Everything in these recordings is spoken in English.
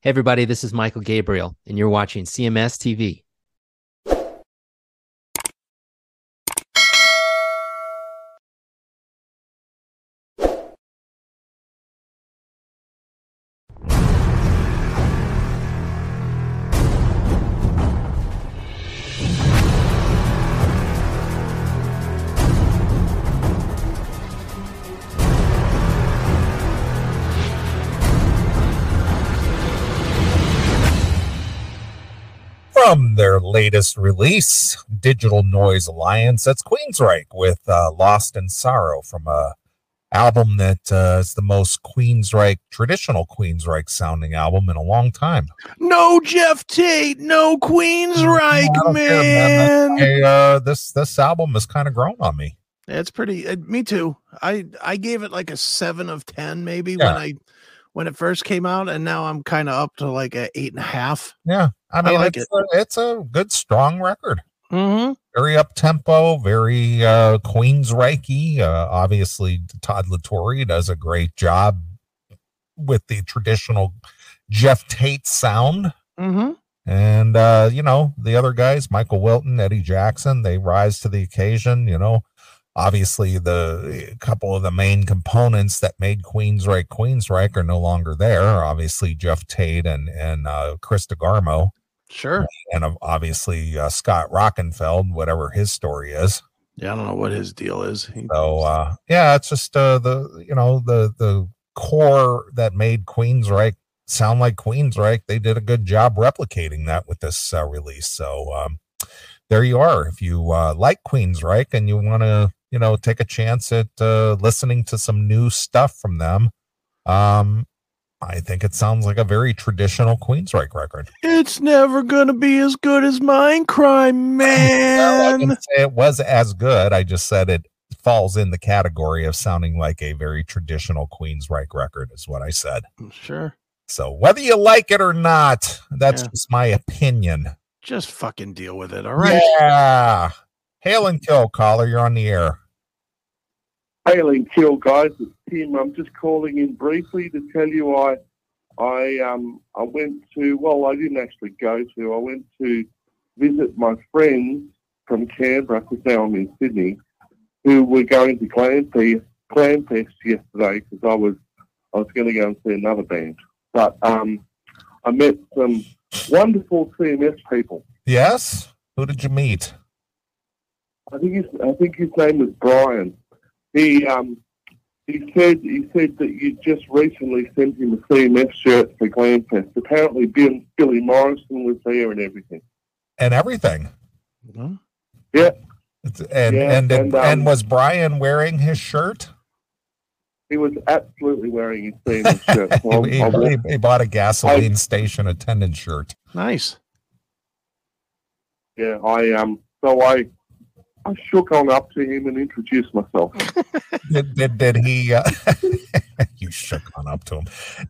Hey, everybody, this is Michael Gabriel, and you're watching CMS TV. From their latest release, Digital Noise Alliance, that's Queensryche with Lost in Sorrow from a album that is the most traditional Queensryche sounding album in a long time. No Jeff Tate, no Queensryche, man. This album has kind of grown on me. It's pretty. Me too. I gave it like a 7 of 10 maybe when it first came out, and now I'm kind of up to like a 8.5. Yeah, I mean, like it's a good, strong record. Mm-hmm. Very up tempo, very Queensryche. Obviously, Todd La Torre does a great job with the traditional Jeff Tate sound. Mm-hmm. And the other guys, Michael Wilton, Eddie Jackson, they rise to the occasion. Obviously the couple of the main components that made Queensryche are no longer there. Obviously Jeff Tate and Chris DeGarmo. Sure. And obviously Scott Rockenfeld, whatever his story is. Yeah, I don't know what his deal is. It's just the core that made Queensryche sound like Queensryche. They did a good job replicating that with this release. So there you are. If you like Queensryche and you want to take a chance at listening to some new stuff from them, I think it sounds like a very traditional Queensryche record. It's never gonna be as good as Mindcrime, man. Well, I didn't say it was as good. I just said it falls in the category of sounding like a very traditional Queensryche record is what I said. Sure. So whether you like it or not, that's just my opinion. Just fucking deal with it, all right? Yeah. Hail and kill, caller. You're on the air. Hail and kill, guys. It's Tim. I'm just calling in briefly to tell you I went to, well, I didn't actually go to, I went to visit my friends from Canberra, because now I'm in Sydney, who were going to Glamfest yesterday, because I was going to go and see another band. But I met some wonderful CMS people. Yes? Who did you meet? I think his name was Brian. He said that you just recently sent him a CMS shirt for Glamfest. Apparently, Billy Morrison was there and everything. And everything. Mm-hmm. Yeah. And was Brian wearing his shirt? He was absolutely wearing his CMS shirt. So he bought a gasoline station attendant shirt. Nice. Yeah, I shook on up to him and introduced myself. Did he? You shook on up to him.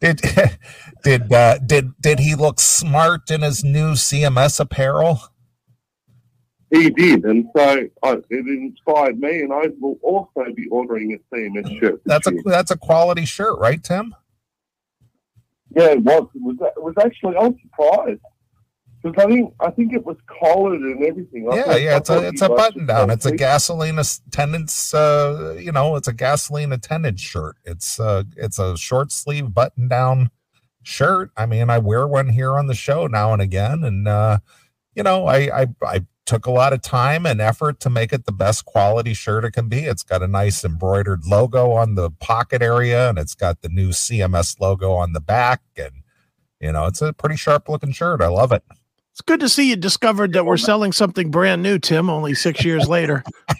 Did he look smart in his new CMS apparel? He did, and so it inspired me, and I will also be ordering a CMS shirt. That's a quality shirt, right, Tim? Yeah, it was. It was actually. I was surprised. Because I think it was collared and everything. It's a button down. It's a gasoline attendant's. It's a gasoline attendant shirt. It's a short sleeve button down shirt. I mean, I wear one here on the show now and again, and I took a lot of time and effort to make it the best quality shirt it can be. It's got a nice embroidered logo on the pocket area, and it's got the new CMS logo on the back, and it's a pretty sharp looking shirt. I love it. It's good to see you discovered that we're selling something brand new, Tim, only 6 years later.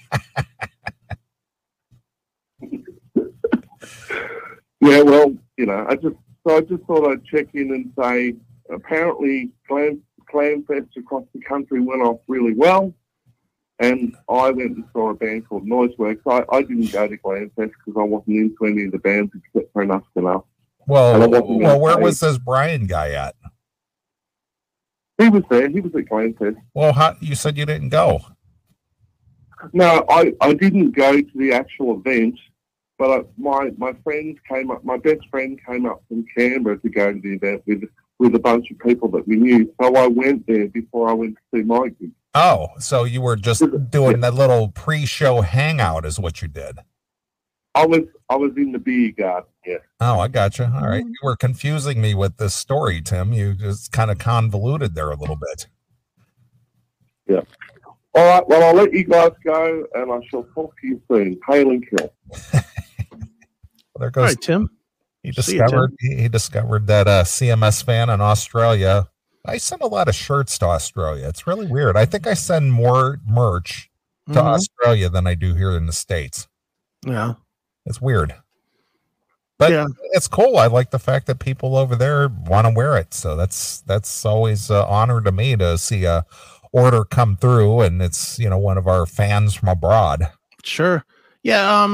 Yeah, well, I just thought I'd check in and say, apparently Glamfest across the country went off really well, and I went and saw a band called Noiseworks. I didn't go to Glamfest because I wasn't into any of the bands except for Enough Enough. Well, where was this Brian guy at? He was there. He was at Glamfest. Well, you said you didn't go. No, I didn't go to the actual event, but my friends came up. My best friend came up from Canberra to go to the event with a bunch of people that we knew. So I went there before I went to see my gig. Oh, so you were just doing that little pre-show hangout is what you did. I was in the beer garden, yeah. Oh, I gotcha. All right. You were confusing me with this story, Tim. You just kind of convoluted there a little bit. Yeah. All right, well, I'll let you guys go, and I shall talk to you soon. Hail and kill. Well, there goes All right, Tim. He See you, discovered he discovered that CMS fan in Australia. I send a lot of shirts to Australia. It's really weird. I think I send more merch to Australia than I do here in the States. Yeah. It's weird. But Yeah. it's cool. I like the fact that people over there want to wear it. So that's always an honor to me to see a order come through, and it's, you know, one of our fans from abroad. Sure. Yeah.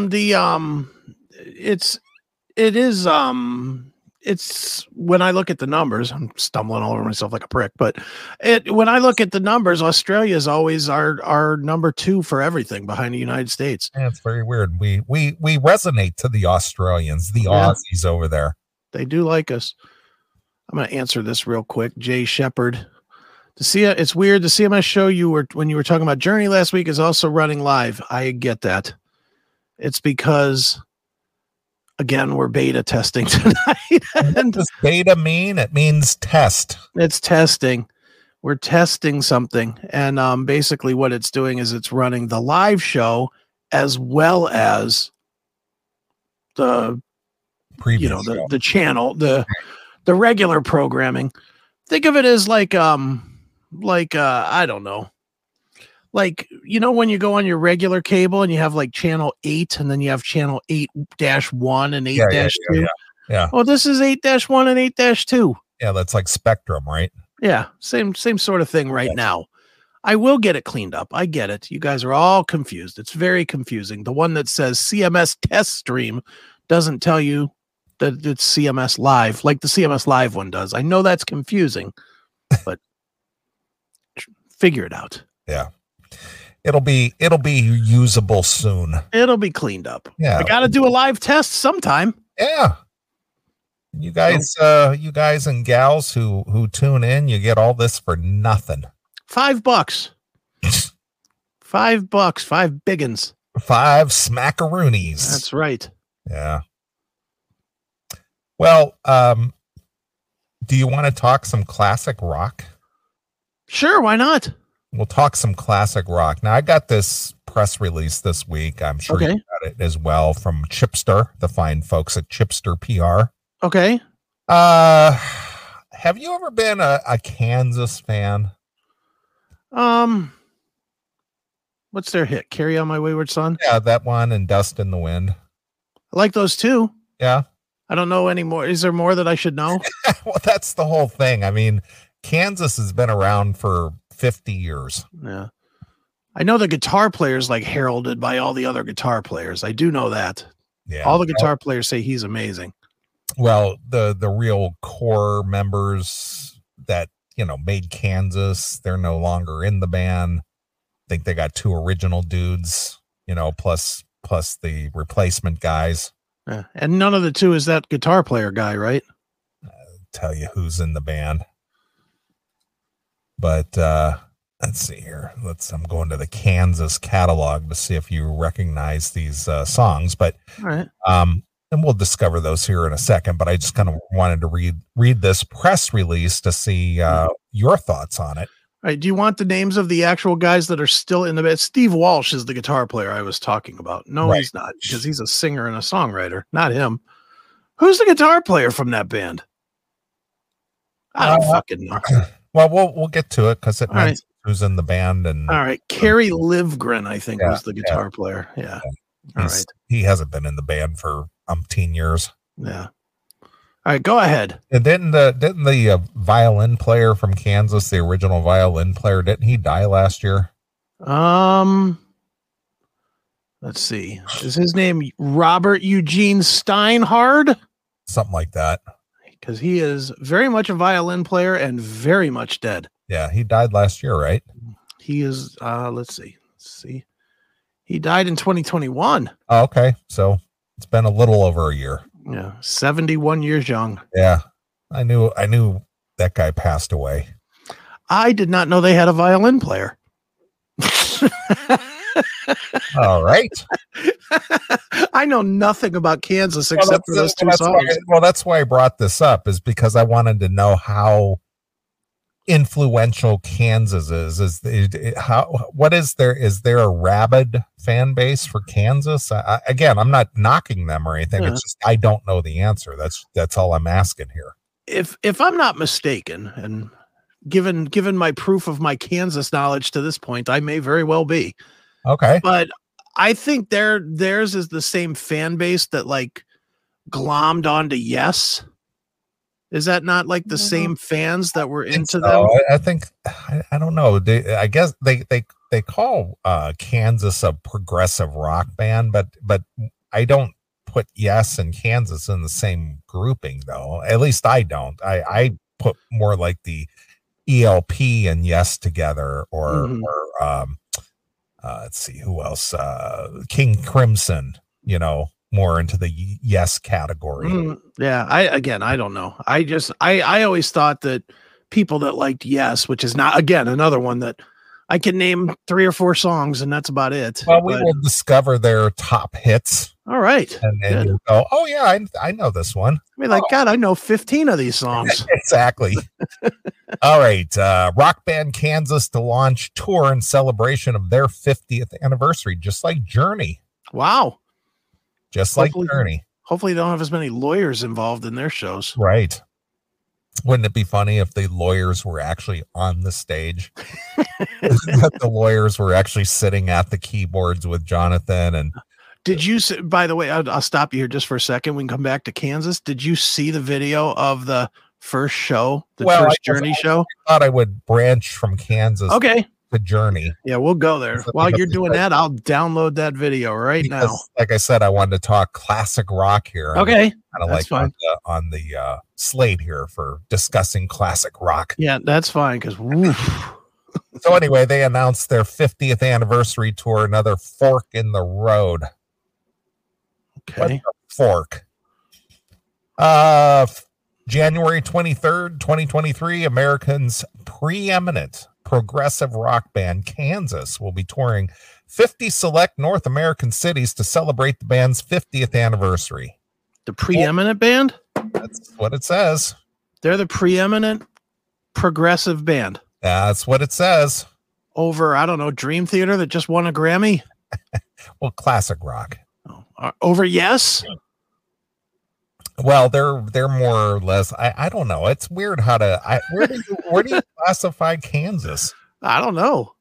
It's when I look at the numbers, I'm stumbling all over myself like a prick, but when I look at the numbers, Australia is always our number 2 for everything behind the United States. Yeah, it's very weird. We resonate to the Australians, the Aussies over there. They do like us. I'm going to answer this real quick. Jay Shepard. It's weird. The CMS show when you were talking about Journey last week is also running live. I get that. It's because, again, we're beta testing tonight. What does beta mean? It means test. It's testing. We're testing something. And basically what it's doing is it's running the live show as well as the Previous the channel, the regular programming. Think of it as like I don't know. Like, you know, when you go on your regular cable and you have like channel 8 and then you have channel 8-1 and 8-2. Yeah. Oh, this is 8-1 and 8-2. Yeah, that's like Spectrum, right? Yeah, same sort of thing right now. I will get it cleaned up. I get it. You guys are all confused. It's very confusing. The one that says CMS test stream doesn't tell you that it's CMS live like the CMS live one does. I know that's confusing, but figure it out. Yeah. It'll be usable soon. It'll be cleaned up. Yeah. I got to do a live test sometime. Yeah. You guys and gals who tune in, you get all this for nothing. $5. $5. 5 biggins. 5 smackaroonies. That's right. Yeah. Well, do you want to talk some classic rock? Sure, why not? We'll talk some classic rock. Now, I got this press release this week. I'm sure you got it as well from Chipster, the fine folks at Chipster PR. Okay. Have you ever been a Kansas fan? What's their hit? Carry On My Wayward Son? Yeah, that one and Dust in the Wind. I like those too. Yeah. I don't know anymore. Is there more that I should know? Well, that's the whole thing. I mean, Kansas has been around for 50 years. Yeah. I know the guitar player's like heralded by all the other guitar players. I do know that. Yeah. All the guitar players say he's amazing. Well, the real core members that, you know, made Kansas, they're no longer in the band. I think they got 2 original dudes, you know, plus the replacement guys. Yeah. And none of the 2 is that guitar player guy, right? Tell you who's in the band. But let's see here. I'm going to the Kansas catalog to see if you recognize these songs. But all right. And we'll discover those here in a second. But I just kind of wanted to read this press release to see your thoughts on it. All right. Do you want the names of the actual guys that are still in the band? Steve Walsh is the guitar player I was talking about. No, he's not, because he's a singer and a songwriter. Not him. Who's the guitar player from that band? I don't fucking know. Well, we'll get to it because it means who's in the band. And all right, Kerry Livgren, I think, was the guitar player. Yeah. All right. He hasn't been in the band for umpteen years. Yeah. All right, go ahead. And didn't the violin player from Kansas, the original violin player, didn't he die last year? Let's see. Is his name Robert Eugene Steinhard? Something like that. Because he is very much a violin player and very much dead. Yeah, he died last year, right? He is, let's see. He died in 2021. Oh, okay. So it's been a little over a year. Yeah, 71 years young. Yeah. I knew that guy passed away. I did not know they had a violin player. All right. I know nothing about Kansas except for those two songs. That's why I brought this up, is because I wanted to know how influential Kansas is. What is there? Is there a rabid fan base for Kansas? Again, I'm not knocking them or anything. Yeah. It's just I don't know the answer. That's all I'm asking here. If I'm not mistaken, and given my proof of my Kansas knowledge to this point, I may very well be. Okay. But I think theirs is the same fan base that like glommed onto Yes. Is that not like the same fans that were into them? I think I don't know. I guess they call Kansas a progressive rock band, but I don't put Yes and Kansas in the same grouping, though. At least I don't. I put more like the ELP and Yes together, or let's see who else. King Crimson, more into the Yes category. Yeah, I don't know. I always thought that people that liked Yes, which is not, again, another one that I can name 3 or 4 songs and that's about it. Well, we will discover their top hits. All right. And you go, oh yeah, I know this one. I mean, God, I know 15 of these songs. Exactly. All right. Rock Band Kansas to launch tour in celebration of their 50th anniversary, just like Journey. Wow. Just like Journey. Hopefully they don't have as many lawyers involved in their shows. Right. Wouldn't it be funny if the lawyers were actually on the stage? That the lawyers were actually sitting at the keyboards with Jonathan. And did you see, by the way, I'll stop you here just for a second. We can come back to Kansas. Did you see the video of the first show, first Journey show? I thought I would branch from Kansas. Okay. The Journey. Yeah, we'll go there. While you're doing that, I'll download that video now. Like I said, I wanted to talk classic rock here. Okay. Kind of like fine. on the slate here for discussing classic rock. Yeah, that's fine. Because so anyway, they announced their 50th anniversary tour, another fork in the road. Okay. Fork. January 23rd, 2023, Americans' preeminent progressive rock band Kansas will be touring 50 select North American cities to celebrate the band's 50th anniversary. The preeminent band? That's what it says. They're the preeminent progressive band. That's what it says. Over, I don't know, Dream Theater that just won a Grammy? Well, classic rock. Over Yes? Well, they're more or less. I don't know. It's weird how to. Where do you classify Kansas? I don't know.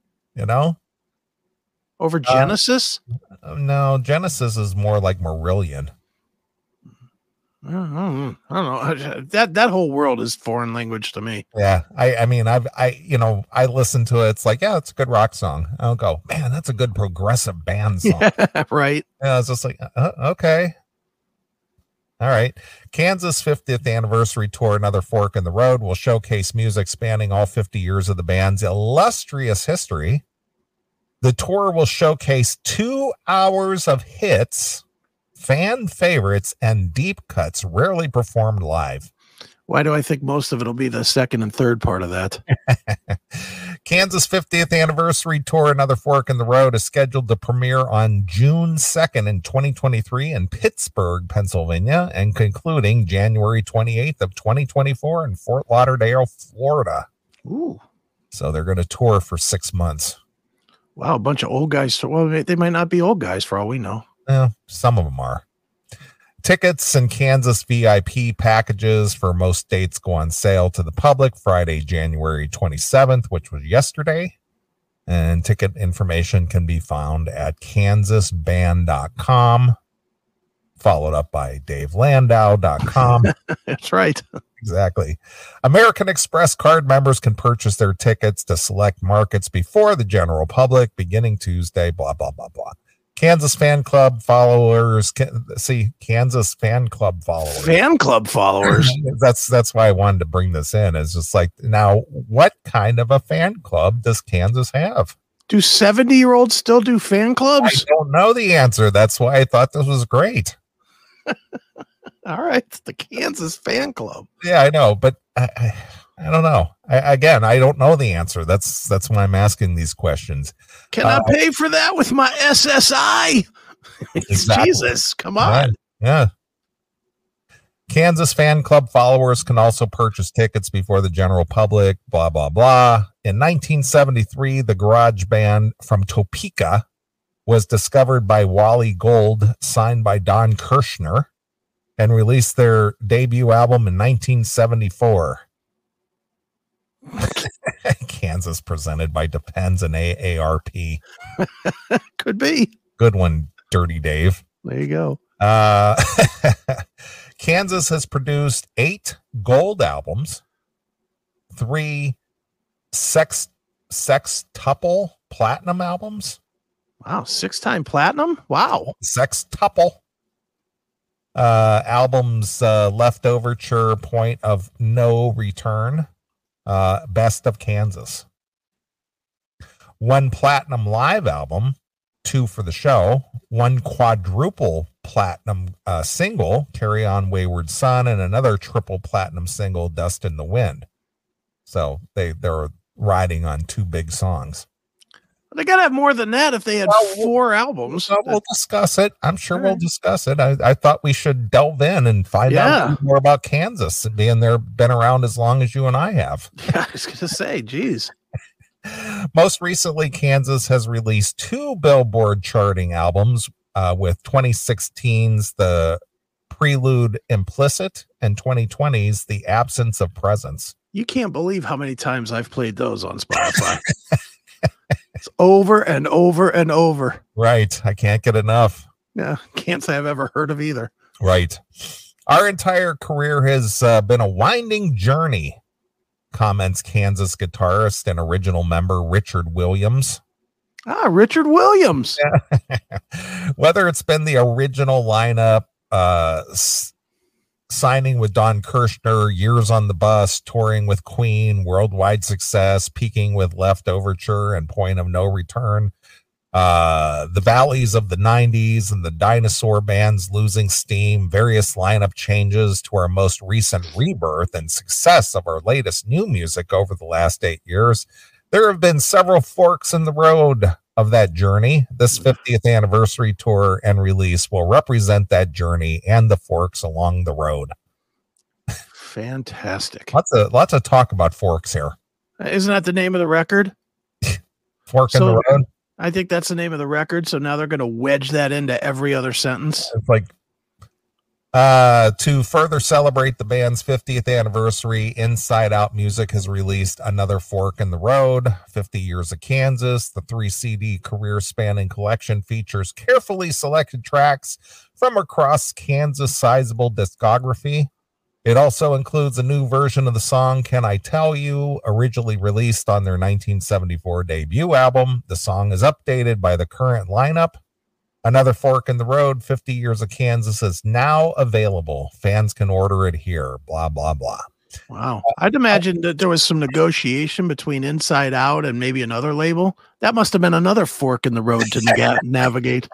Over Genesis? No, Genesis is more like Marillion. I don't know. That whole world is foreign language to me. Yeah, I mean, I listen to it. It's like, yeah, it's a good rock song. I'll go, man, that's a good progressive band song. Yeah, right. Yeah, it's just like, okay. All right. Kansas 50th anniversary tour, another fork in the road, will showcase music spanning all 50 years of the band's illustrious history. The tour will showcase 2 hours of hits, fan favorites, and deep cuts rarely performed live. Why do I think most of it will be the second and third part of that? Kansas 50th anniversary tour, another fork in the road, is scheduled to premiere on June 2nd in 2023 in Pittsburgh, Pennsylvania, and concluding January 28th of 2024 in Fort Lauderdale, Florida. Ooh. So they're going to tour for 6 months. Wow, a bunch of old guys. Well, they might not be old guys for all we know. Yeah, some of them are. Tickets and Kansas VIP packages for most dates go on sale to the public Friday, January 27th, which was yesterday. And ticket information can be found at kansasband.com, followed up by davelandau.com. That's right. Exactly. American Express card members can purchase their tickets to select markets before the general public beginning Tuesday, blah, blah, blah, blah. Kansas fan club followers Kansas fan club followers. Fan club followers. That's why I wanted to bring this in. It's just like, now, what kind of a fan club does Kansas have? Do 70-year-olds still do fan clubs? I don't know the answer. That's why I thought this was great. All right, it's the Kansas fan club. Yeah, I know, but I I don't know. I don't know the answer. That's why I'm asking these questions. Can I pay for that with my SSI? Exactly. Jesus, come on. Yeah. Kansas fan club followers can also purchase tickets before the general public, blah, blah, blah. In 1973, the garage band from Topeka was discovered by Wally Gold, signed by Don Kirshner, and released their debut album in 1974. Kansas presented by Depends and AARP. Could be. Good one, Dirty Dave. There you go. Kansas has produced 8 gold albums, 3 sextuple platinum albums. Wow, 6-time platinum? Wow. Sextuple albums, Left Overture, Point of No Return, Best of Kansas. 1 platinum live album, 2 for the show, 1 quadruple platinum single, Carry On Wayward Son, and another triple platinum single, Dust in the Wind. So they're riding on 2 big songs. They got to have more than that if they had 4 albums. We'll discuss it. I'm sure we'll discuss it. I thought we should delve in and find out more about Kansas, being been around as long as you and I have. Yeah, I was going to say, geez. Most recently, Kansas has released 2 Billboard charting albums, with 2016's The Prelude Implicit and 2020's The Absence of Presence. You can't believe how many times I've played those on Spotify. It's over and over and over. Right. I can't get enough. Yeah. Can't say I've ever heard of either. Right. Our entire career has been a winding journey, comments Kansas guitarist and original member Richard Williams. Richard Williams. Whether it's been the original lineup, signing with Don Kirshner, years on the bus, touring with Queen, worldwide success, peaking with Left Overture and Point of No Return, the valleys of the 90s and the dinosaur bands losing steam, various lineup changes to our most recent rebirth and success of our latest new music over the last 8 years. There have been several forks in the road of that journey. This 50th anniversary tour and release will represent that journey and the forks along the road. Fantastic. Lots of talk about forks here. Isn't that the name of the record? Fork in the road? I think that's the name of the record. So now they're going to wedge that into every other sentence. It's like, to further celebrate the band's 50th anniversary, Inside Out Music has released another fork in the road, 50 Years of Kansas. The 3 CD career spanning collection features carefully selected tracks from across Kansas' sizable discography. It also includes a new version of the song Can I Tell You, originally released on their 1974 debut album. The song is updated by the current lineup. Another fork in the road, 50 Years of Kansas, is now available. Fans can order it here, blah, blah, blah. Wow. I'd imagine that there was some negotiation between Inside Out and maybe another label. That must have been another fork in the road to navigate.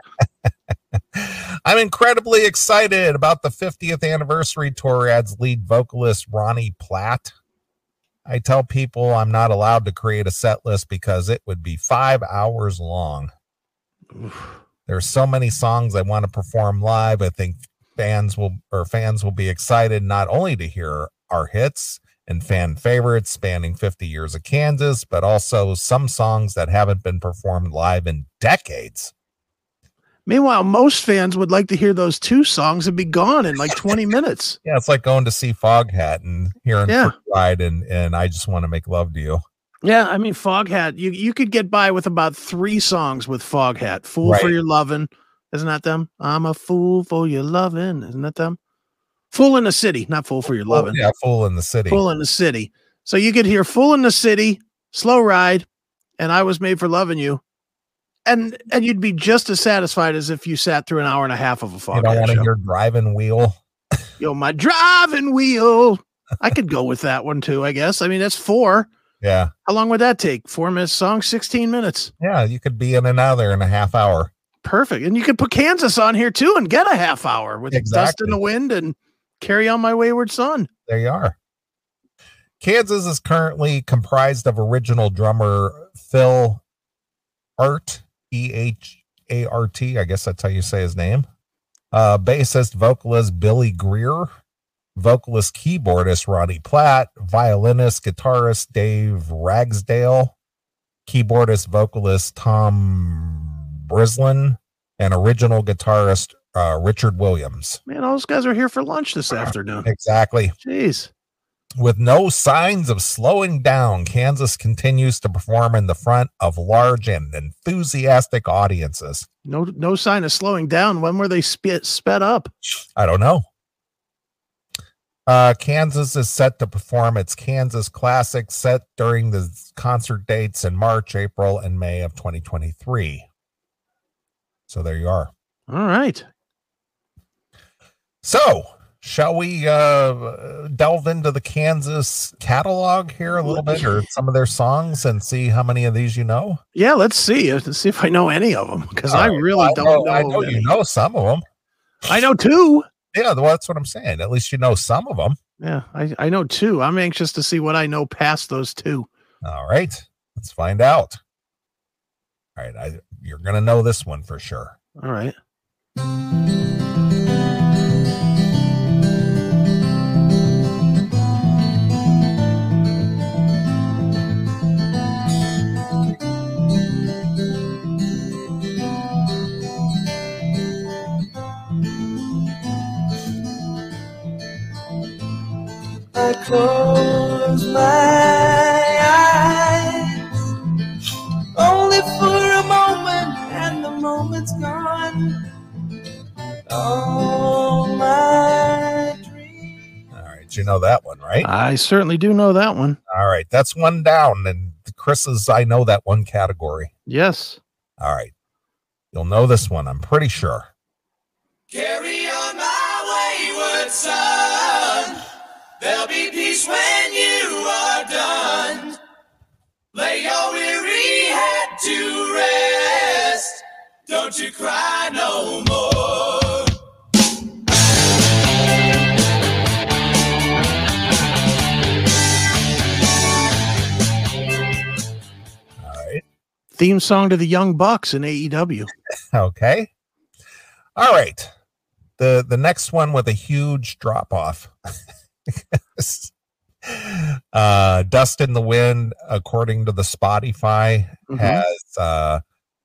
I'm incredibly excited about the 50th anniversary tour, adds lead vocalist Ronnie Platt. I tell people I'm not allowed to create a set list because it would be 5 hours long. Oof. There's so many songs I want to perform live. I think fans will be excited not only to hear our hits and fan favorites spanning 50 years of Kansas, but also some songs that haven't been performed live in decades. Meanwhile, most fans would like to hear those 2 songs and be gone in like 20 minutes. Yeah, it's like going to see Foghat and hearing Free Ride and I Just Want to Make Love to You. Yeah, I mean, Foghat, you could get by with about 3 songs with Foghat. Fool for Your Lovin'. Isn't that them? I'm a fool for your lovin'. Isn't that them? Fool in the City, not Fool for Your Lovin'. Yeah, Fool in the City. Fool in the City. So you could hear Fool in the City, Slow Ride, and I Was Made for Loving You. And you'd be just as satisfied as if you sat through an hour and a half of a Foghat show. You don't want to hear Driving Wheel? Yo, my driving wheel. I could go with that one too, I guess. I mean, that's 4. Yeah. How long would that take? 4-minute song, 16 minutes. Yeah, you could be in and out there in a half hour. Perfect. And you could put Kansas on here too and get a half hour with Dust in the Wind and Carry On My Wayward Son. There you are. Kansas is currently comprised of original drummer Phil Art, Ehart. I guess that's how you say his name. Bassist, vocalist Billy Greer, vocalist, keyboardist Ronnie Platt, violinist, guitarist Dave Ragsdale, keyboardist, vocalist Tom Brislin, and original guitarist Richard Williams. Man, all those guys are here for lunch this afternoon. Exactly. Jeez. With no signs of slowing down, Kansas continues to perform in the front of large and enthusiastic audiences. No sign of slowing down. When were they sped up? I don't know. Kansas is set to perform its Kansas Classic set during the concert dates in March, April, and May of 2023. So there you are. All right. So, shall we delve into the Kansas catalog here a little bit, or some of their songs, and see how many of these you know? Yeah, let's see. Let's see if I know any of them, because I really don't know. I know you know some of them. I know two. Yeah, well, that's what I'm saying. At least you know some of them. Yeah, I know two. I'm anxious to see what I know past those two. All right, let's find out. All right, you're going to know this one for sure. All right. I close my eyes only for a moment, and the moment's gone. All my dreams. All right, you know that one, right? I certainly do know that one. All right, that's one down, and Chris's I know that one category. Yes. All right, you'll know this one, I'm pretty sure. Carry on my wayward son. There'll be peace when you are done. Lay your weary head to rest. Don't you cry no more. All right. Theme song to the Young Bucks in AEW. Okay. All right. The next one with a huge drop off. Dust in the Wind, according to the Spotify, has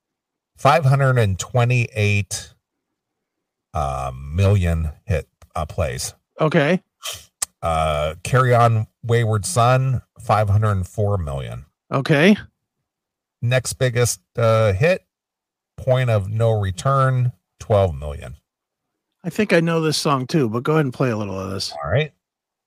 528 million hit plays. Okay. Carry On Wayward Son, 504 million. Okay. Next biggest hit, Point of No Return, 12 million. I think I know this song too, but go ahead and play a little of this. All right.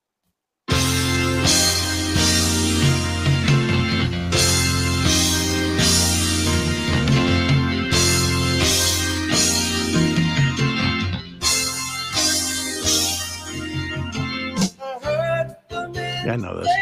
Yeah, I know this.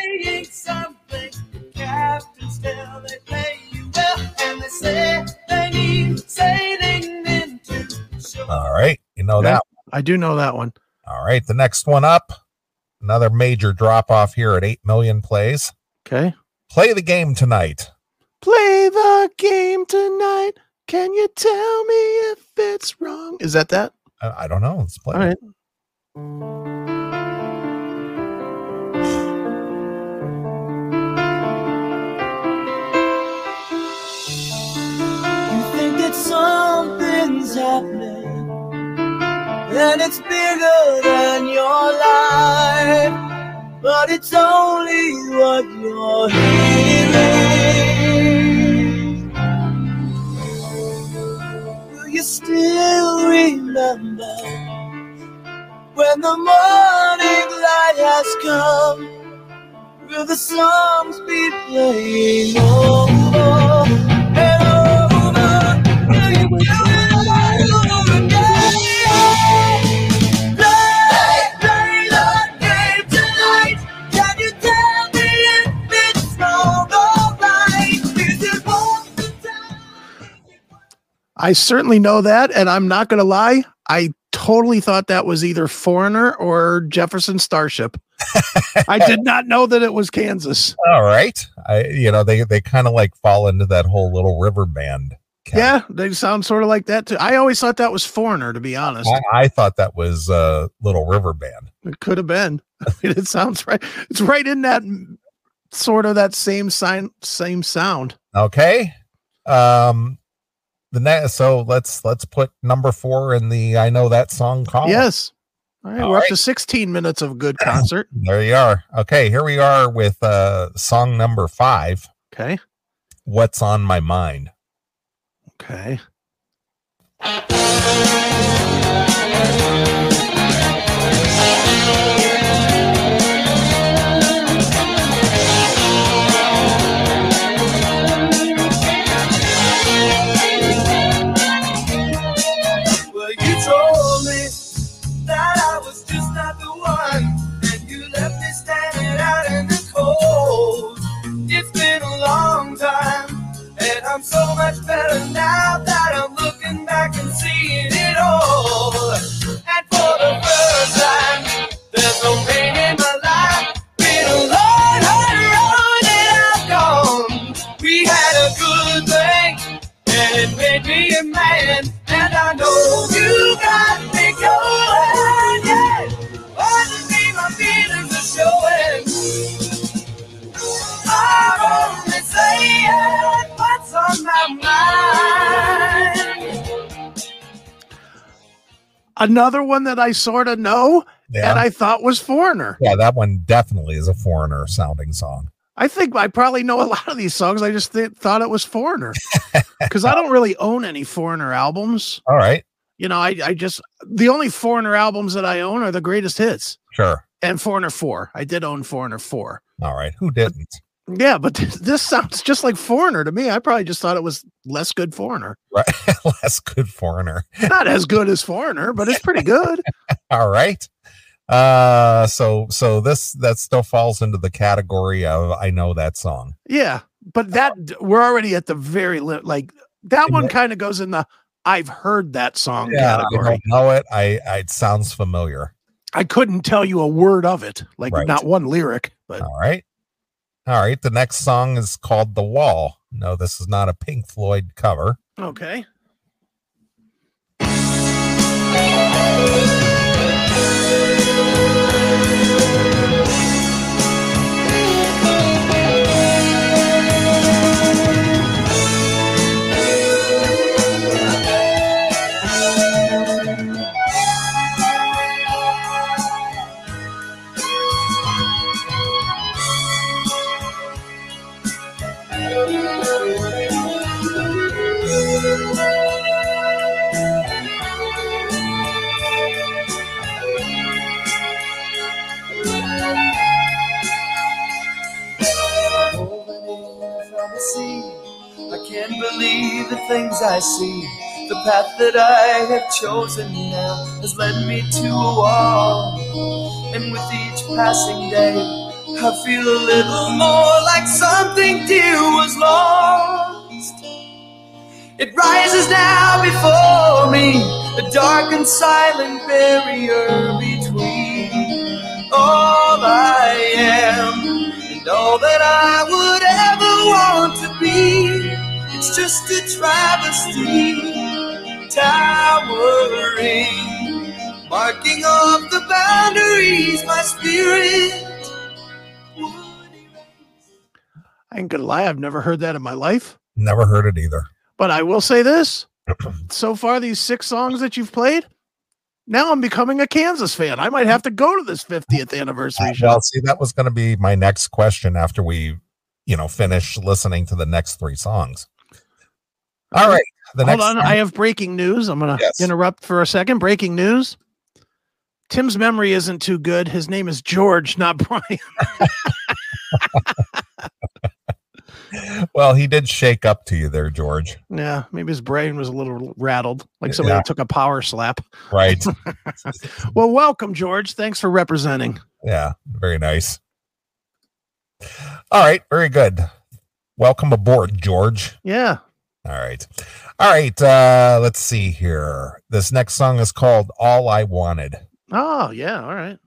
All right. You know that one. I do know that one. All right. The next one up, another major drop off here at 8 million plays. Okay. Play the Game Tonight. Play the game tonight. Can you tell me if it's wrong? Is that? I don't know. Let's play. All right. You think that something's happening, and it's bigger than your life, but it's only what you're hearing. Will you still remember when the morning light has come? Will the songs be playing over and over? Will you do it over again? Play the game tonight. Can you tell me if it's wrong or right? Is it worth the time? I certainly know that, and I'm not going to lie. I totally thought that was either Foreigner or Jefferson Starship. I did not know that it was Kansas. All right. They kind of like fall into that whole Little River Band. Yeah, they sound sort of like that too. I always thought that was Foreigner, to be honest. I thought that was Little River Band. It could have been. It sounds right. It's right in that sort of that same sound. Okay. So let's put number 4 in the I Know That Song column. Yes. All right, we're up to 16 minutes of good concert. There you are. Okay, here we are with song number 5. Okay. What's on My Mind? Okay. Well, you told me that I was just not the one, and you left me standing out in the cold. It's been a long time, and I'm so much better now that I'm looking back and seeing it all. And for the first time, there's no pain in my life. Been a long, hard road and I've gone. We had a good thing, and it made me a man. And I know you got me going, yeah. Watching me, my feelings are showing. I'm only saying what's on my mind. Another one that I sort of know and I thought was Foreigner. Yeah, that one definitely is a Foreigner sounding song. I think I probably know a lot of these songs. I just thought it was Foreigner because I don't really own any Foreigner albums. All right. You know, I just, the only Foreigner albums that I own are the greatest hits Sure. and Foreigner 4. I did own Foreigner 4. All right. Who didn't? Yeah, but this sounds just like Foreigner to me. I probably just thought it was less good Foreigner. Right. Less good Foreigner. Not as good as Foreigner, but it's pretty good. All right. So that still falls into the category of I Know That Song. Yeah, but that we're already at the very like that one kind of goes in the I've heard that song category. I don't know it. It sounds familiar. I couldn't tell you a word of it, like not one lyric. But all right. The next song is called The Wall. No, this is not a Pink Floyd cover. Okay. I can't believe the things I see. The path that I have chosen now has led me to a wall. And with each passing day, I feel a little more like something dear was lost. It rises now before me, a dark and silent barrier between all I am and all that I would ever want to be. It's just a travesty, towering, marking off the boundaries my spirit would erase. I ain't gonna lie, I've never heard that in my life. Never heard it either. But I will say this. So far, these 6 songs that you've played, now I'm becoming a Kansas fan. I might have to go to this 50th anniversary show. Well, see, that was going to be my next question after we, finish listening to the next 3 songs. All right. Hold on. I have breaking news. I'm going to interrupt for a second. Breaking news. Tim's memory isn't too good. His name is George, not Brian. Well, he did shake up to you there, George. Yeah, maybe his brain was a little rattled, like somebody took a power slap. Right. Well, welcome, George. Thanks for representing. Yeah, very nice. All right, very good. Welcome aboard, George. Yeah. All right. All right. Let's see here. This next song is called All I Wanted. Oh, yeah. All right.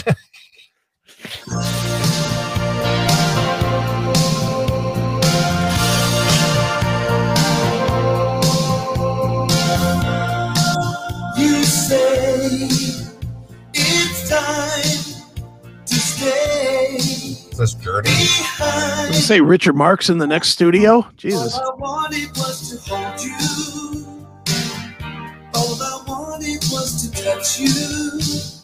You say it's time to stay Is this Journey? behind. Does it say Richard Marx in the next studio? Jesus. All I wanted was to hold you. All I wanted was to touch you.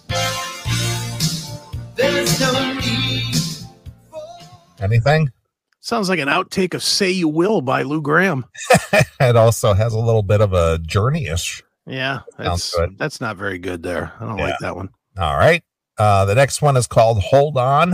There's no need for Anything? Sounds like an outtake of Say You Will by Lou Graham. It also has a little bit of a Journey-ish. Yeah, Sounds good. that's not very good there. I don't Yeah. like that one. All right. The next one is called Hold On.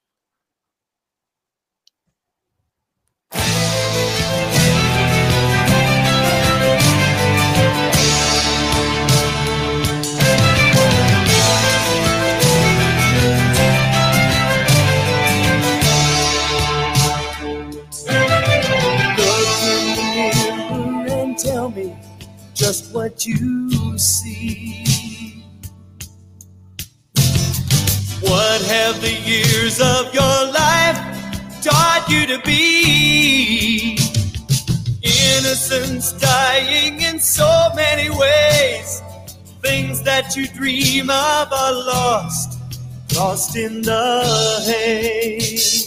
look in the mirror and tell me just what you see. What have the years of your life taught you to be? Innocence dying in so many ways. Things that you dream of are lost, lost in the haze.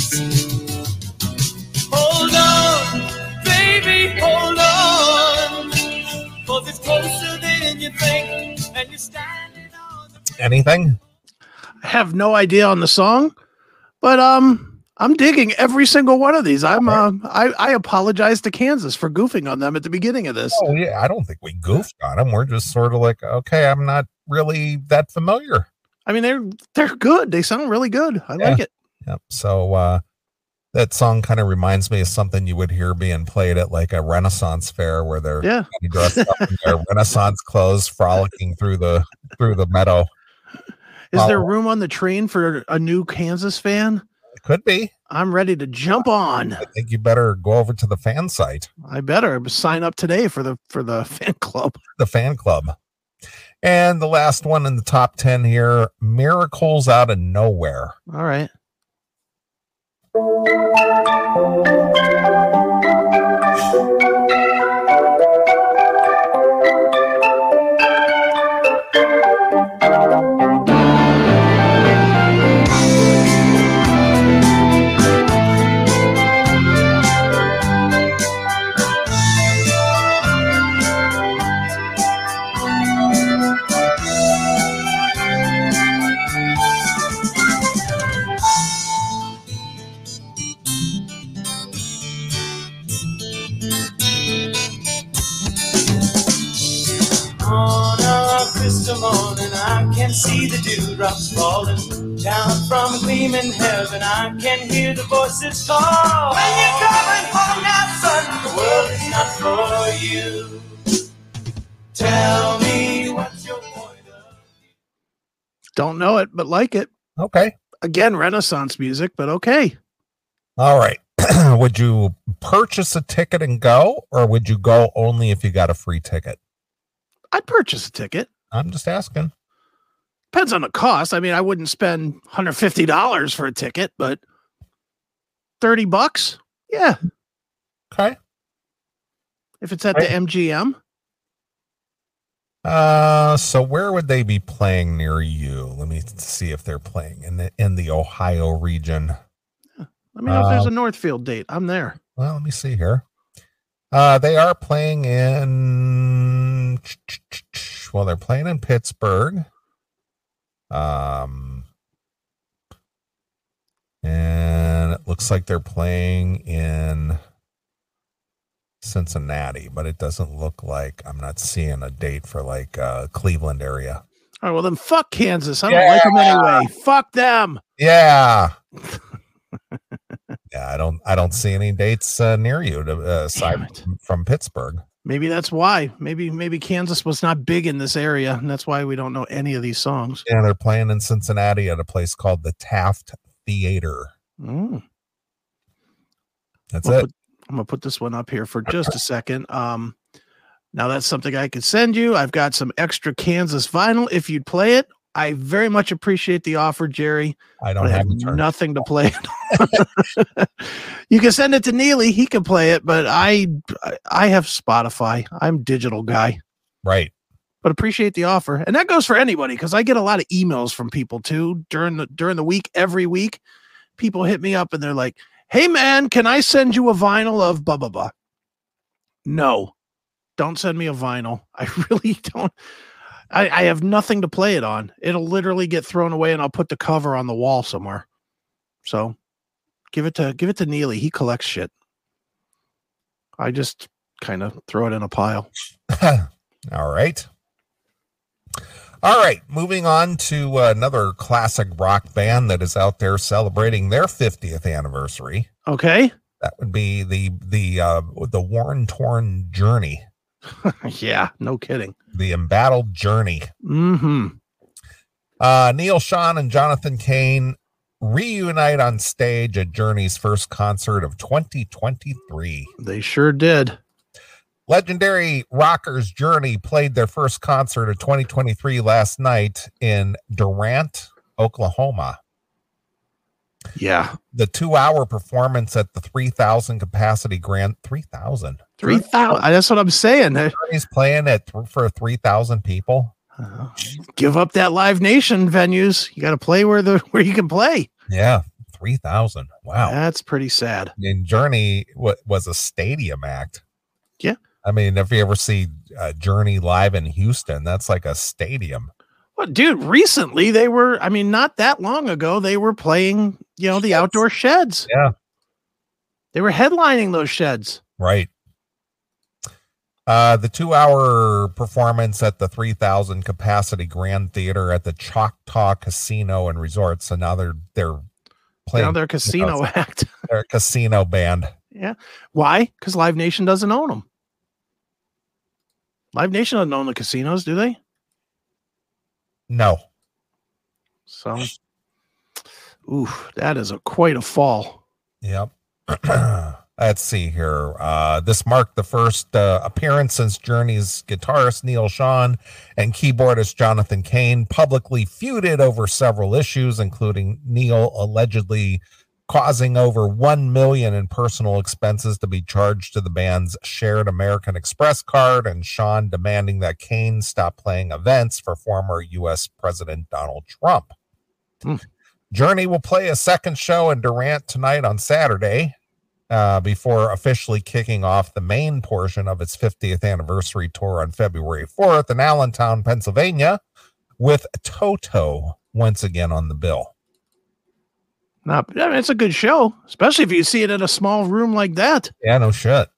Hold on, baby, hold on. 'Cause it's closer than you think, and you're standing on the... Anything? I have no idea on the song, but I'm digging every single one of these. I apologize to Kansas for goofing on them at the beginning of this. Oh, yeah. I don't think we goofed on them. We're just sort of like, okay, I'm not really that familiar. I mean, they're good. They sound really good. I like it. Yep. So that song kind of reminds me of something you would hear being played at like a Renaissance fair where they're Yeah. dressed up in their Renaissance clothes, frolicking through the meadow. Is there room on the train for a new Kansas fan? It could be. I'm ready to jump on. I think you better go over to the fan site, I better sign up today for the fan club. the fan club. And the last one in the top 10 here, Miracles Out of Nowhere. All right. On a crystal morning, I can see the dewdrops falling down from a gleaming heaven. I can hear the voices call. When you're coming home now, son, the world is not for you. Tell me what's your point of view. Don't know it, but like it. Okay. Again, Renaissance music, but okay. All right. Would you purchase a ticket and go, or would you go only if you got a free ticket? I'd purchase a ticket. I'm just asking. Depends on the cost. I mean, I wouldn't spend $150 for a ticket, but $30? Yeah. Okay. If it's at the Right. MGM. So where would they be playing near you? Let me see if they're playing in the Ohio region. Let me know if there's a Northfield date. I'm there. Well, let me see here. They are playing in, well, they're playing in Pittsburgh. And it looks like they're playing in Cincinnati, but it doesn't look like, I'm not seeing a date for like Cleveland area. All right, well then fuck Kansas. I don't like them anyway. Fuck them. Yeah. Yeah, I don't see any dates near you to aside it. from Pittsburgh. Maybe that's why. Maybe Kansas was not big in this area, and that's why we don't know any of these songs. Yeah, they're playing in Cincinnati at a place called the Taft Theater. Mm. That's I'll it. put, I'm gonna put this one up here for just a second. Now that's something I could send you. I've got some extra Kansas vinyl if you'd play it. I very much appreciate the offer, Jerry. I don't have nothing to play it. You can send it to Neely. He can play it, but I have Spotify. I'm digital guy. Right. But appreciate the offer. And that goes for anybody, because I get a lot of emails from people too during the week. Every week, people hit me up and they're like, "Hey man, can I send you a vinyl of blah blah blah?" No, don't send me a vinyl. I really don't. I have nothing to play it on. It'll literally get thrown away, and I'll put the cover on the wall somewhere. So give it to Neely. He collects shit. I just kind of throw it in a pile. All right. All right. Moving on to another classic rock band that is out there celebrating their 50th anniversary. Okay. That would be the worn torn Journey. Yeah, no kidding. The embattled Journey. Mm-hmm. Neil Schon and Jonathan Cain reunite on stage at Journey's first concert of 2023. They sure did. Legendary rockers Journey played their first concert of 2023 last night in Durant, Oklahoma. Yeah. The 2-hour performance at the 3,000 capacity Grand 3,000. 3,000. That's what I'm saying. He's playing for 3,000 people. Give up that Live Nation venues. You got to play where you can play. Yeah, 3,000. Wow, that's pretty sad. And Journey was a stadium act. Yeah, I mean, if you ever see Journey live in Houston, that's like a stadium. Well, dude, recently they were. I mean, not that long ago, they were playing. The outdoor sheds. Yeah, they were headlining those sheds. Right. The 2-hour performance at the 3,000 capacity Grand Theater at the Choctaw Casino and Resort. So now they're playing. Now they're a casino act. They're a casino band. Yeah. Why? Because Live Nation doesn't own them. Live Nation doesn't own the casinos, do they? No. So, that is quite a fall. Yep. Let's see here. This marked the first appearance since Journey's guitarist Neil Schon and keyboardist Jonathan Cain publicly feuded over several issues, including Neil allegedly causing over $1 million in personal expenses to be charged to the band's shared American Express card, and Schon demanding that Cain stop playing events for former U.S. President Donald Trump. Journey will play a second show in Durant tonight on Saturday. Before officially kicking off the main portion of its 50th anniversary tour on February 4th in Allentown, Pennsylvania, with Toto once again on the bill. It's a good show, especially if you see it in a small room like that. Yeah, no shit.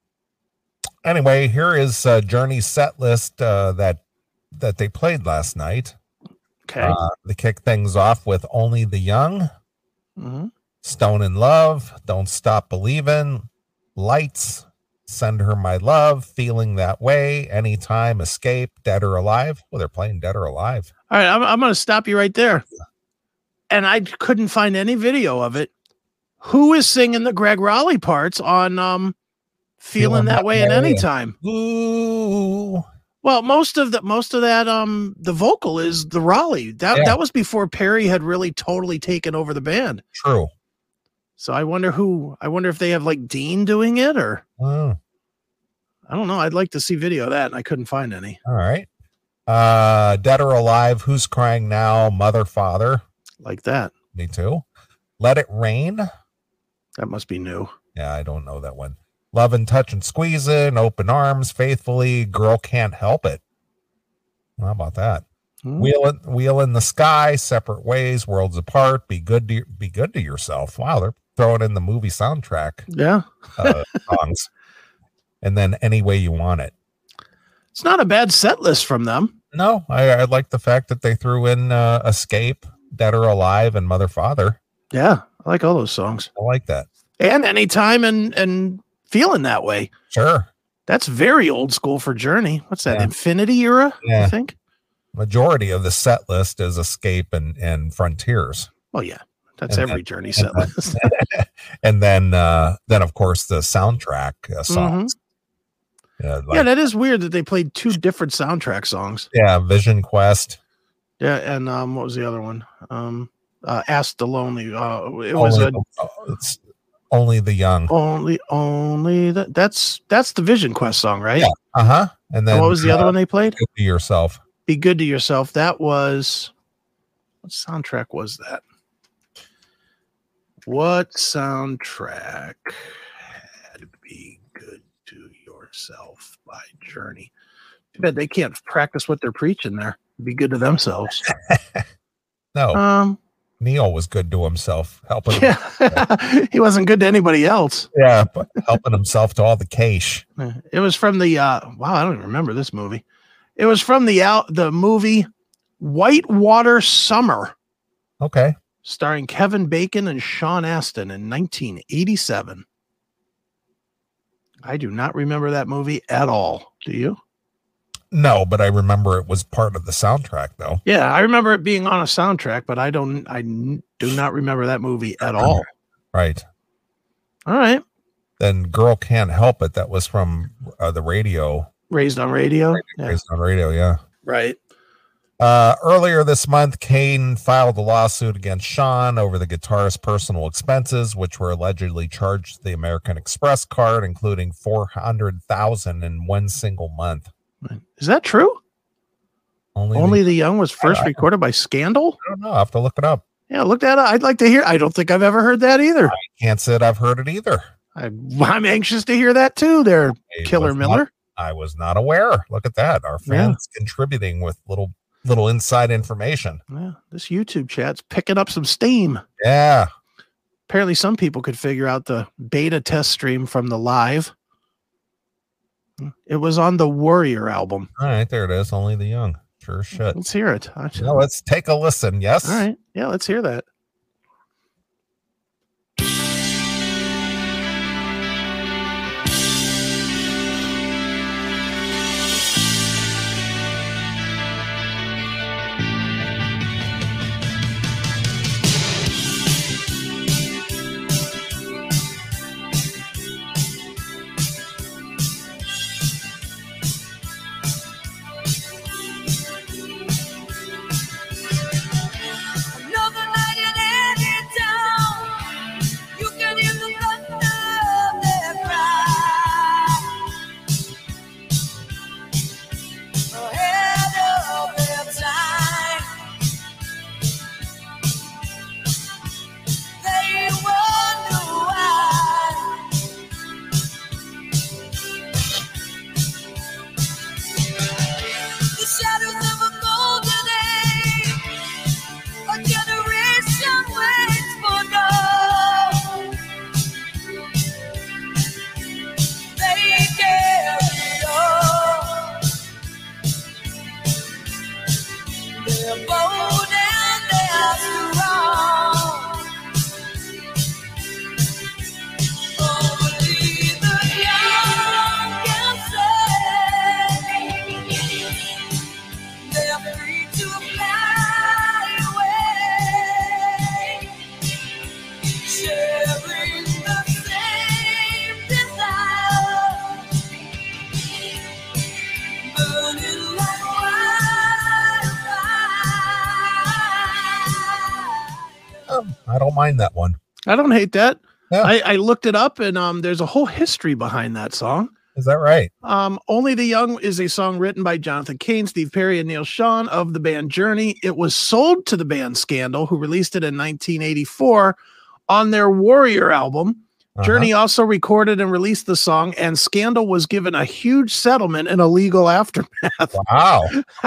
Anyway, here is Journey's set list that they played last night. Okay. They kick things off with Only the Young. Mm-hmm. Stone in Love, Don't Stop Believin', Lights, Send Her My Love, Feeling That Way, Anytime, Escape, Dead or Alive. Well, they're playing Dead or Alive. All right, I'm going to stop you right there. And I couldn't find any video of it. Who is singing the Greg Raleigh parts on Feeling That Way and Anytime? Ooh. Well, most of that, the vocal is the Raleigh. That was before Perry had really totally taken over the band. True. So I wonder if they have like Dean doing it or I don't know. I'd like to see video of that, and I couldn't find any. All right. Dead or Alive, Who's Crying Now, Mother, Father. Like that. Me too. Let It Rain. That must be new. Yeah, I don't know that one. Love and Touch and Squeezin', Open Arms, Faithfully, Girl Can't Help It. How about that? Wheel in the Sky, Separate Ways, Worlds Apart, Be Good to Yourself. Wow, they're throwing in the movie soundtrack. Yeah. Songs. And then Any Way You Want It. It's not a bad set list from them. No, I like the fact that they threw in Escape, Dead or Alive, and Mother, Father. Yeah, I like all those songs. I like that. And Anytime and Feeling That Way. Sure. That's very old school for Journey. What's that, Infinity era, I think? Majority of the set list is Escape and Frontiers. Well, yeah. That's And every Journey set list. and then of course the soundtrack songs. Yeah, Yeah, that is weird that they played two different soundtrack songs. yeah, Vision Quest. Yeah, and what was the other one? Ask the Lonely. It was It's Only the Young. only that's the Vision Quest song, right? Yeah. And then what was the other one they played? Good to Yourself. Be Good to Yourself. That was, what soundtrack was that? What soundtrack had Be Good to Yourself by Journey? Too bad they can't practice what they're preaching there. Be good to themselves. No, Neil was good to himself, helping. Yeah. He wasn't good to anybody else. Yeah, but helping himself to all the cash. It was from the wow, I don't even remember this movie. It was from the movie Whitewater Summer. Okay. Starring Kevin Bacon and Sean Astin in 1987. I do not remember that movie at all. Do you? No, but I remember it was part of the soundtrack, though. Yeah, I remember it being on a soundtrack, but I do not remember that movie at all. Right. All right. Then Girl Can't Help It. That was from the radio. Raised on Radio. Raised on Radio, yeah. Right. Earlier this month, Kane filed a lawsuit against Sean over the guitarist's personal expenses, which were allegedly charged to the American Express card, including $400,000 in one single month. Is that true? Only the Young was first I recorded by Scandal? don't know. I have to look it up. Yeah, look that up. I'd like to hear. I don't think I've ever heard that either. I can't say that I've heard it either. I'm anxious to hear that too there, Killer Miller. I was not aware. Look at that. Our fans contributing with little inside information. Yeah, this YouTube chat's picking up some steam. Yeah. Apparently some people could figure out the beta test stream from the live. It was on the Warrior album. All right, there it is. Only the Young. Sure shit. Let's hear it. Now let's take a listen. Yes. All right. Yeah, let's hear that. Another night in any town, you can hear the thunder of their cry. Ahead of their time, they wonder why. The shadows of a golden age, a generation waits for gold. They carry on. They're bold and they're strong. Only the young can say they're free to fly away, sharing the same desire, burning like wildfire. I don't mind that one. I don't hate that. Yeah. I looked it up and there's a whole history behind that song. Is that right? Only the Young is a song written by Jonathan Cain, Steve Perry, and Neil Sean of the band Journey. It was sold to the band Scandal, who released it in 1984 on their Warrior album. Journey also recorded and released the song, and Scandal was given a huge settlement in a legal aftermath. Wow.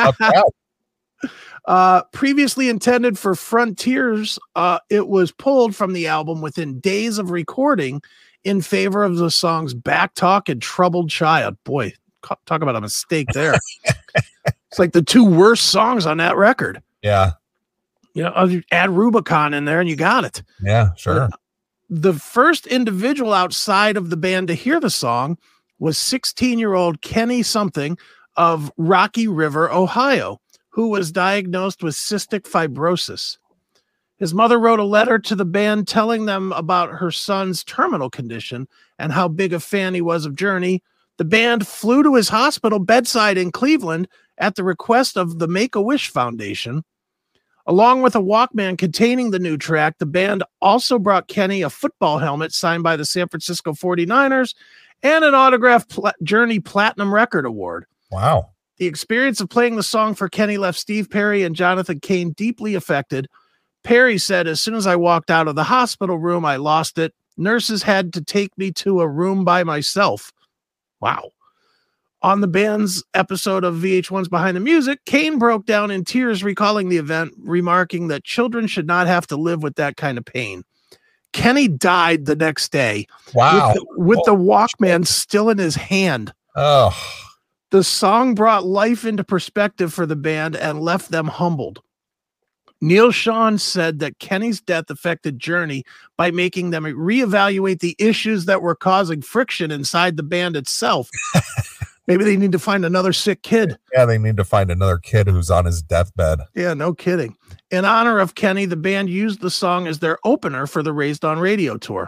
Okay. Previously intended for Frontiers, it was pulled from the album within days of recording in favor of the songs Backtalk and Troubled Child. Boy, talk about a mistake there. It's like the two worst songs on that record. Yeah. You know, add Rubicon in there and you got it. Yeah, sure. The first individual outside of the band to hear the song was 16-year-old Kenny something of Rocky River, Ohio, who was diagnosed with cystic fibrosis. His mother wrote a letter to the band telling them about her son's terminal condition and how big a fan he was of Journey. The band flew to his hospital bedside in Cleveland at the request of the Make-A-Wish Foundation. Along with a Walkman containing the new track, the band also brought Kenny a football helmet signed by the San Francisco 49ers and an autographed Journey Platinum Record Award. Wow. The experience of playing the song for Kenny left Steve Perry and Jonathan Cain deeply affected. Perry said, as soon as I walked out of the hospital room, I lost it. Nurses had to take me to a room by myself. Wow. On the band's episode of VH1's Behind the Music, Cain broke down in tears recalling the event, remarking that children should not have to live with that kind of pain. Kenny died the next day. Wow. With the Walkman still in his hand. Oh. The song brought life into perspective for the band and left them humbled. Neil Schon said that Kenny's death affected Journey by making them reevaluate the issues that were causing friction inside the band itself. Maybe they need to find another sick kid. Yeah, they need to find another kid who's on his deathbed. Yeah, no kidding. In honor of Kenny, the band used the song as their opener for the Raised on Radio tour.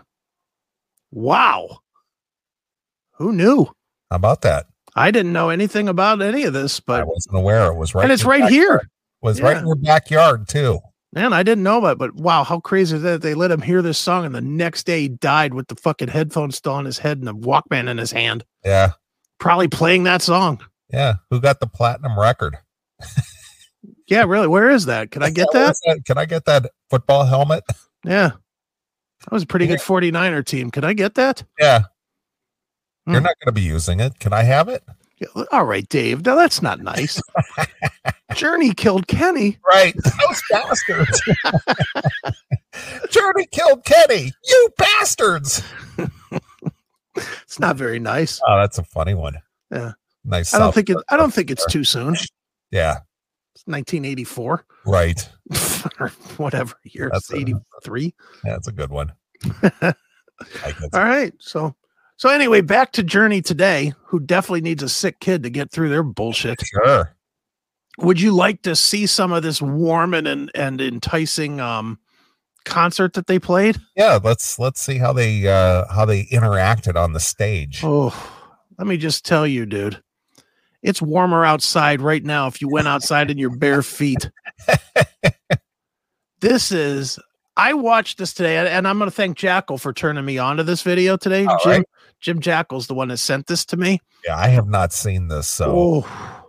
Wow. Who knew? How about that? I didn't know anything about any of this, but I wasn't aware. It was right. And it's right here. Was right in your backyard too. Man, I didn't know about it, but wow, how crazy is that they let him hear this song and the next day he died with the fucking headphones still on his head and a Walkman in his hand. Yeah. Probably playing that song. Yeah. Who got the platinum record? Yeah, really. Where is that? Can I get that? Can I get that football helmet? Yeah. That was a pretty good 49er team. Can I get that? Yeah. You're not going to be using it. Can I have it? Yeah, all right, Dave. Now that's not nice. Journey killed Kenny. Right. Those bastards. Journey killed Kenny. You bastards. It's not very nice. Oh, that's a funny one. Yeah. Nice. I don't think it's too soon. Yeah. It's 1984. Right. Or whatever year. It's 83. That's a good one. All right. So anyway, back to Journey today, who definitely needs a sick kid to get through their bullshit. Sure. Would you like to see some of this warm and enticing concert that they played? Yeah, let's see how they interacted on the stage. Oh, let me just tell you, dude. It's warmer outside right now if you went outside in your bare feet. I watched this today, and I'm going to thank Jackal for turning me on to this video today. Jim Jackal's the one that sent this to me. Yeah, I have not seen this, so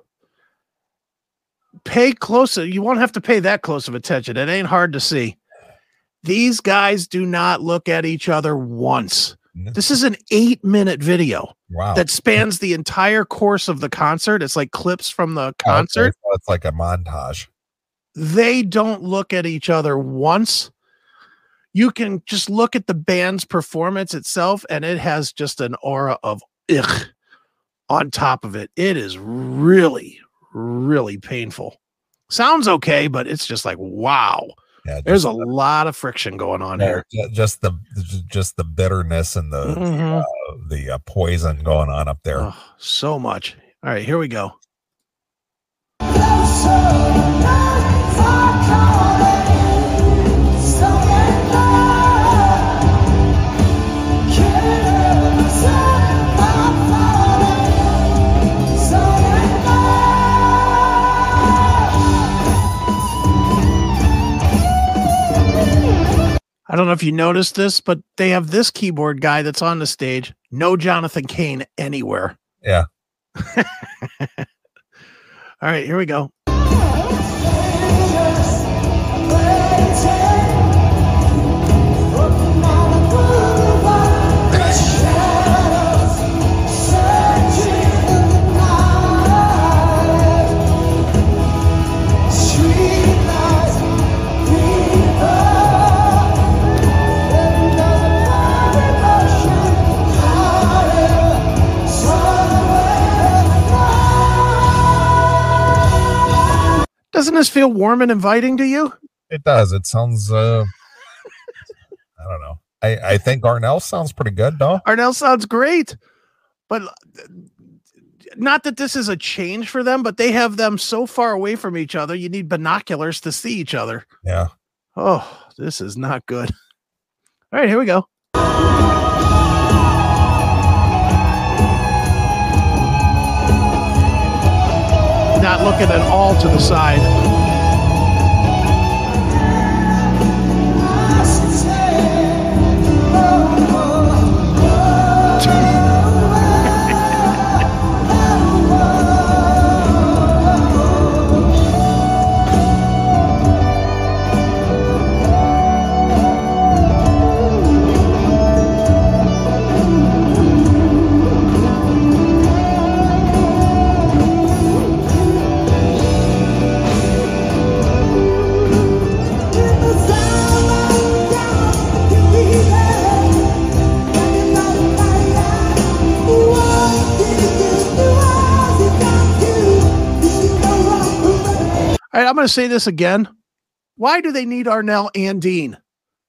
pay closer. You won't have to pay that close of attention. It ain't hard to see. These guys do not look at each other once. This is an 8-minute video. Wow. That spans the entire course of the concert. It's like clips from the concert. Okay, so it's like a montage. They don't look at each other once. You can just look at the band's performance itself, and it has just an aura of ugh on top of it. It is really, really painful. Sounds okay, but it's just like, wow. Yeah, there's a lot of friction going on here. Just the bitterness and the poison going on up there. Oh, so much. All right, here we go. I don't know if you noticed this, but they have this keyboard guy that's on the stage. No Jonathan Cain anywhere. Yeah. All right, here we go. Doesn't this feel warm and inviting to you? It does. It sounds, I don't know. I think Arnell sounds pretty good, though. Arnell sounds great. But not that this is a change for them, but they have them so far away from each other. You need binoculars to see each other. Yeah. Oh, this is not good. All right, here we go. Not looking at all to the side. All right, I'm going to say this again. Why do they need Arnell and Dean?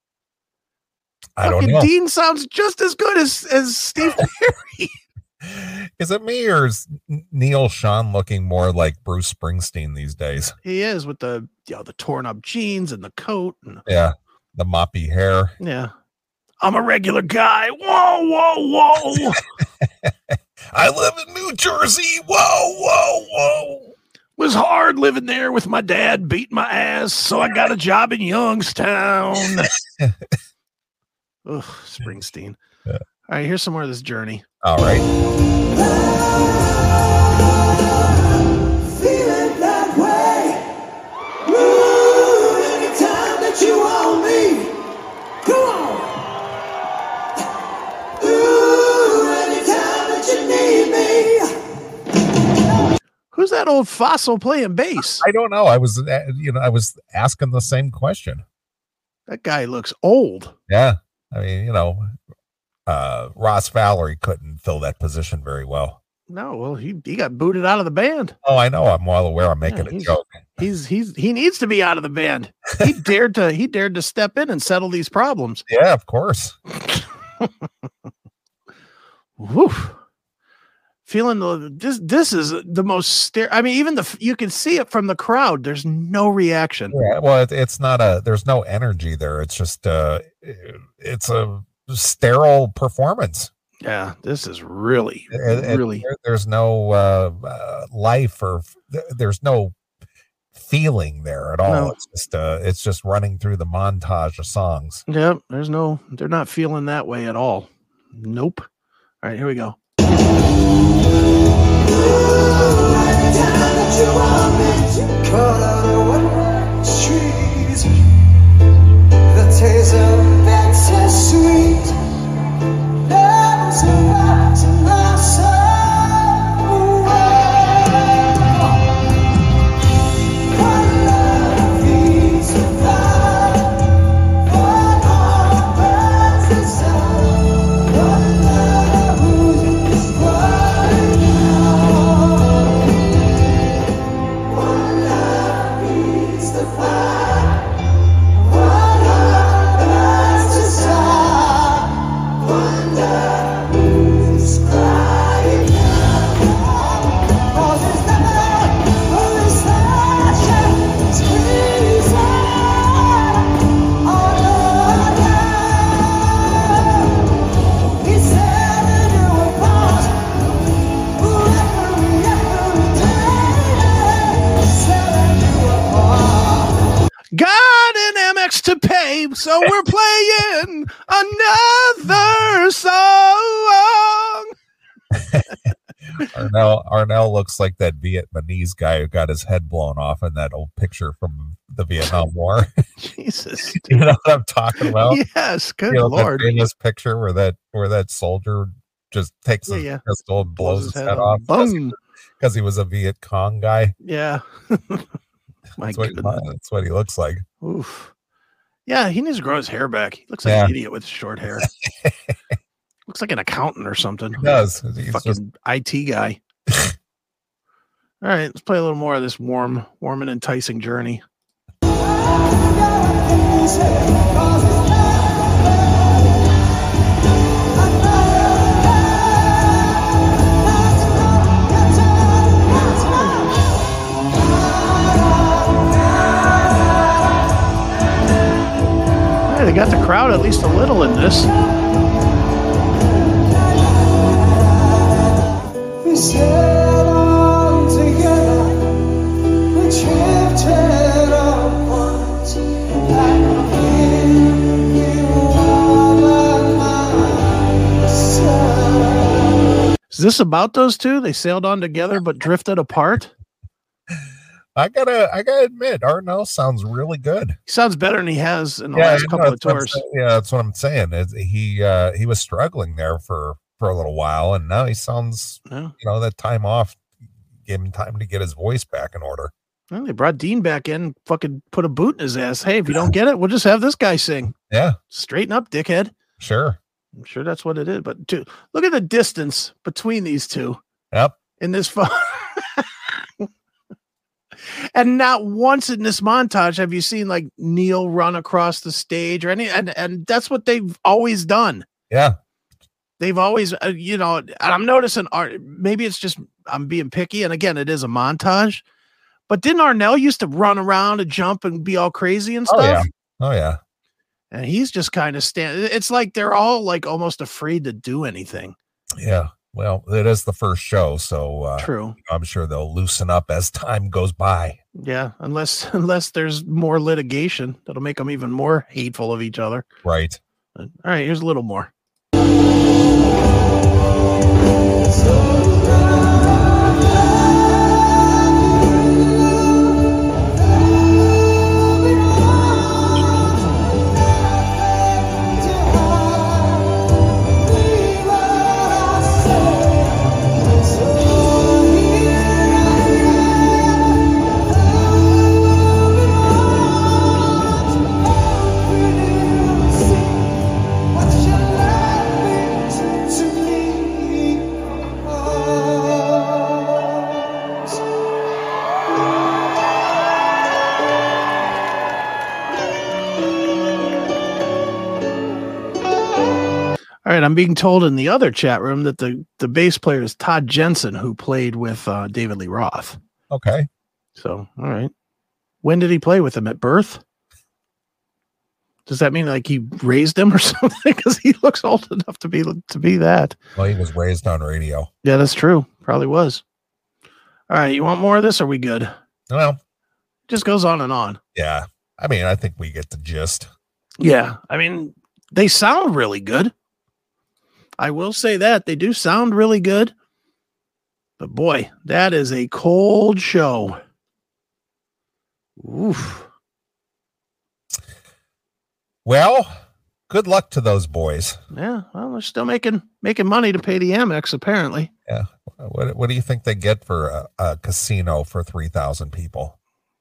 I don't Fucking know. Dean sounds just as good as Steve Perry. Is it me or is Neil Sean looking more like Bruce Springsteen these days? He is with the the torn up jeans and the coat. And, Yeah, the moppy hair. yeah. I'm a regular guy. Whoa, whoa, whoa. I live in New Jersey. Whoa, whoa, whoa. Was hard living there with my dad beating my ass, so I got a job in Youngstown. Ugh, Springsteen. Yeah. All right, here's some more of this Journey. All right. Feeling that way. Ooh, anytime that you want me. Come on. Ooh, anytime that you need me. Who's that old fossil playing bass? I don't know. I was asking the same question. That guy looks old. Yeah. I mean, Ross Valerie couldn't fill that position very well. No, well, he got booted out of the band. Oh, I know. I'm well aware. I'm making a joke. He needs to be out of the band. He dared to step in and settle these problems. Yeah, of course. Woof. Feeling this is the most I mean, even you can see it from the crowd. There's no reaction. Yeah, well, it's not there's no energy there. It's just it's a sterile performance. Yeah, this is really. There's no life or there's no feeling there at all. No. It's just running through the montage of songs. Yep, they're not feeling that way at all. Nope. All right, here we go. Got an Amex to pay, so we're playing another song. Arnell looks like that Vietnamese guy who got his head blown off in that old picture from the Vietnam War. Jesus, You know what I'm talking about? yes, good You know, Lord. that famous picture where that soldier just takes his Yeah. pistol and blows his head off. off Boom. because he was a Viet Cong guy. Yeah. My That's goodness. that's what he looks like. Oof. Yeah, he needs to grow his hair back. He looks like Yeah. an idiot with short hair. Looks like an accountant or something. He does. He's Fucking just, IT guy. All right, let's play a little more of this warm and enticing Journey. out at least a little in this. We sailed on together, we drifted apart. I give you all of myself. Is this about those two? They sailed on together but drifted apart? I gotta admit, Arnell sounds really good. He sounds better than he has in the last couple of tours. That's what I'm saying. He was struggling there for a little while, and now he sounds, that time off gave him time to get his voice back in order. Well, they brought Dean back in, fucking put a boot in his ass. Hey, if you don't get it, we'll just have this guy sing. Yeah. Straighten up, dickhead. Sure. I'm sure that's what it is. But look at the distance between these two. Yep. In this phone. And not once in this montage have you seen like Neil run across the stage or any, and that's what they've always done. Yeah. They've always, and I'm noticing maybe it's just, I'm being picky. And again, it is a montage, but didn't Arnell used to run around and jump and be all crazy and stuff? Oh yeah. And he's just kind of it's like they're all like almost afraid to do anything. Yeah. Well, it is the first show, so true. I'm sure they'll loosen up as time goes by. Yeah, unless there's more litigation that'll make them even more hateful of each other. Right. All right, here's a little more. All right, I'm being told in the other chat room that the bass player is Todd Jensen, who played with David Lee Roth. Okay. So, all right. When did he play with him? At birth? Does that mean like he raised him or something? Because he looks old enough to be that. Well, he was raised on radio. Yeah, that's true. Probably was. All right, you want more of this? Or are we good? Well, it just goes on and on. Yeah. I mean, I think we get the gist. Yeah. I mean, they sound really good. I will say that they do sound really good, but boy, that is a cold show. Oof. Well, good luck to those boys. Yeah, well, they're still making money to pay the Amex, apparently. Yeah. What do you think they get for a casino for 3,000 people?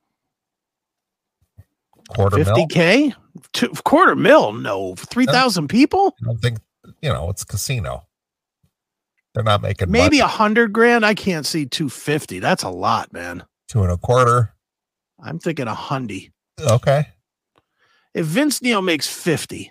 $250,000? $250,000? No, 3,000 people. I don't think. It's casino. They're not making maybe money. $100,000. I can't see 250. That's a lot, man. 225. I'm thinking $100,000. Okay. If Vince Neil makes 50,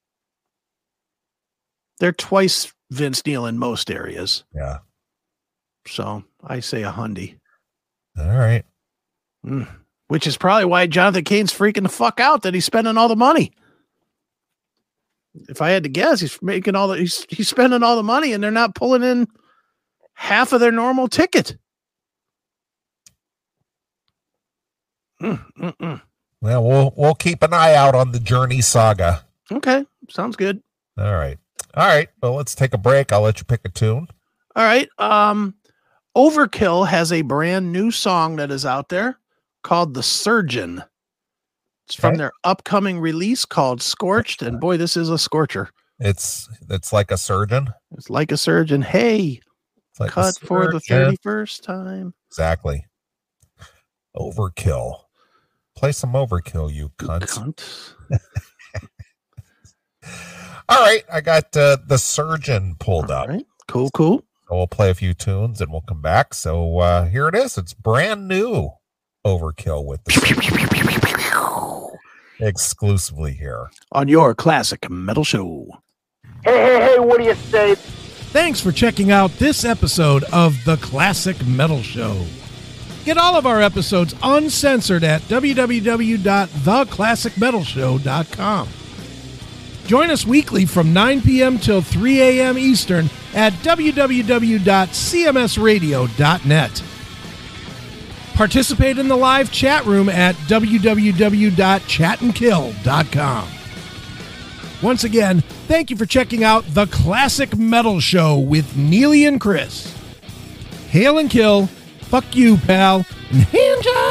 they're twice Vince Neil in most areas. Yeah. So I say $100,000. All right. Which is probably why Jonathan Cain's freaking the fuck out that he's spending all the money. If I had to guess, he's spending all the money and they're not pulling in half of their normal ticket. Well, we'll keep an eye out on the Journey saga. Okay. Sounds good. All right. Well, let's take a break. I'll let you pick a tune. All right. Overkill has a brand new song that is out there called The Surgeon. It's from their upcoming release called Scorched, and boy, this is a scorcher. It's like a surgeon. It's like a surgeon. Hey, like cut for the 31st time. Exactly. Overkill. Play some Overkill, you cunts. All right, I got The Surgeon pulled up. Right. Cool. So we'll play a few tunes and we'll come back. So here it is. It's brand new Overkill with the exclusively here on your Classic Metal Show. Hey, what do you say? Thanks for checking out this episode of The Classic Metal Show. Get all of our episodes uncensored at www.theclassicmetalshow.com. Join us weekly from 9 p.m. till 3 a.m. Eastern at www.cmsradio.net. Participate in the live chat room at www.chatandkill.com. Once again, thank you for checking out The Classic Metal Show with Neely and Chris. Hail and kill, fuck you, pal, and hand job.